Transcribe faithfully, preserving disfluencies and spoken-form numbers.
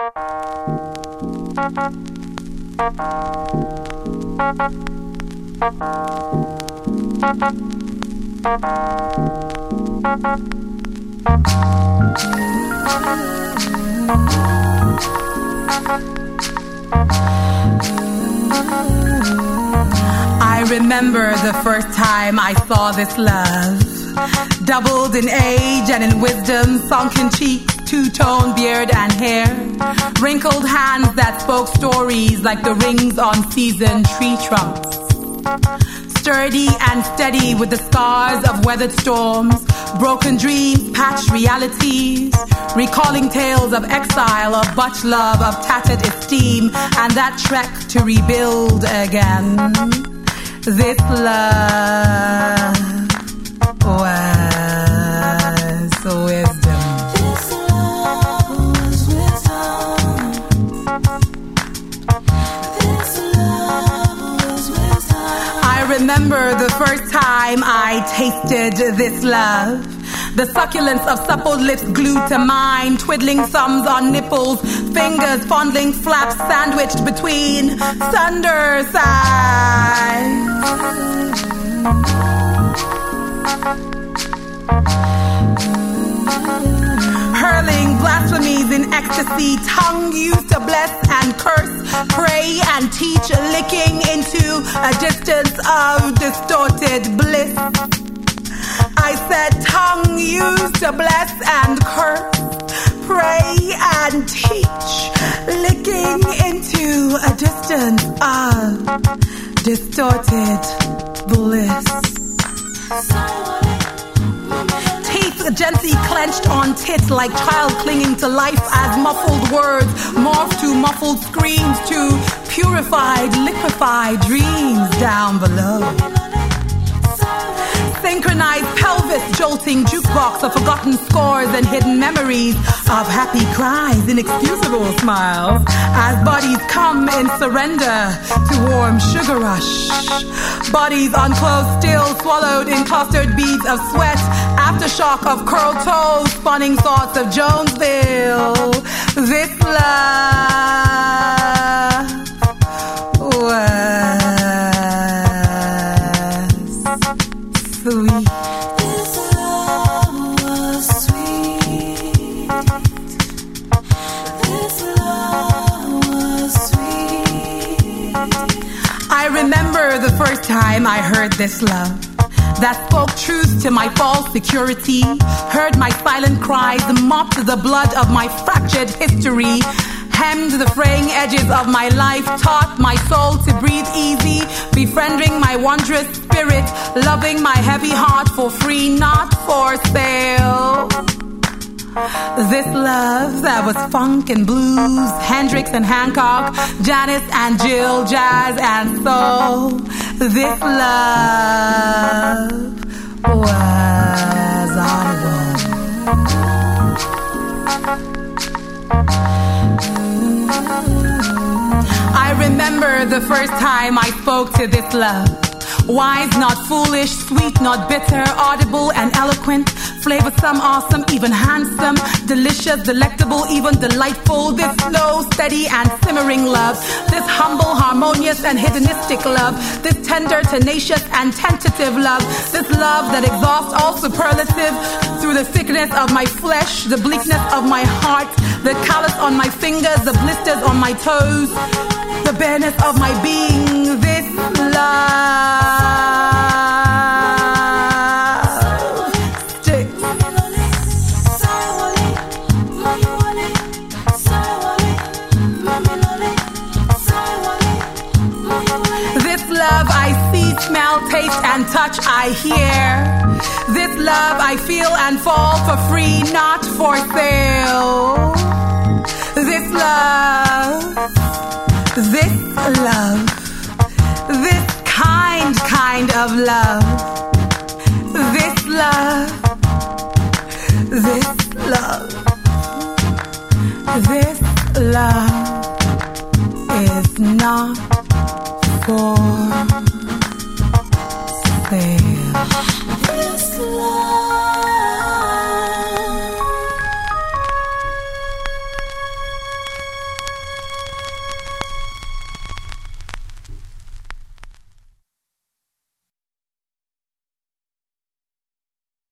I remember the first time I saw this love, doubled in age and in wisdom, sunken cheeks, two-tone beard and hair, wrinkled hands that spoke stories like the rings on seasoned tree trunks. Sturdy and steady with the scars of weathered storms, broken dreams, patched realities, recalling tales of exile, of butch love, of tattered esteem, and that trek to rebuild again. This love was wisdom. This love was wisdom. This love was wisdom. I remember the first time I tasted this love. The succulence of supple lips glued to mine, twiddling thumbs on nipples, fingers fondling flaps sandwiched between thunder sides. Hurling blasphemies in ecstasy, tongue used to bless and curse, pray and teach, licking into a distance of distorted bliss. I said tongue used to bless and curse, pray and teach, licking into a distance of distorted bliss. Teeth gently clenched on tits like child clinging to life as muffled words morph to muffled screams to purified, liquefied dreams down below. Synchronized pelvis jolting jukebox of forgotten scores and hidden memories of happy cries, inexcusable smiles as bodies come in surrender to warm sugar rush. Bodies unclothed still swallowed in clustered beads of sweat, aftershock of curled toes, spawning thoughts of Jonesville. This love was sweet. This love was sweet. This love was sweet. I remember the first time I heard this love that spoke truth to my false security, heard my silent cries, mopped the blood of my fractured history, hemmed the fraying edges of my life, taught my soul to breathe easy, befriending my wondrous spirit, loving my heavy heart for free, not for sale. This love that was funk and blues, Hendrix and Hancock, Janis and Jill, jazz and soul. This love was audible. I remember the first time I spoke to this love. Wise, not foolish, sweet, not bitter, audible and eloquent, flavorsome, awesome, even handsome, delicious, delectable, even delightful. This slow, steady and simmering love, this humble, harmonious and hedonistic love, this tender, tenacious and tentative love, this love that exhausts all superlative through the thickness of my flesh, the bleakness of my heart, the callus on my fingers, the blisters on my toes, the bareness of my being. This love sticks. This love I see, smell, taste and touch I hear. This love I feel and fall for free, not for sale. This love, this love, this kind, kind of love, this love, this love, this love is not for sale. This love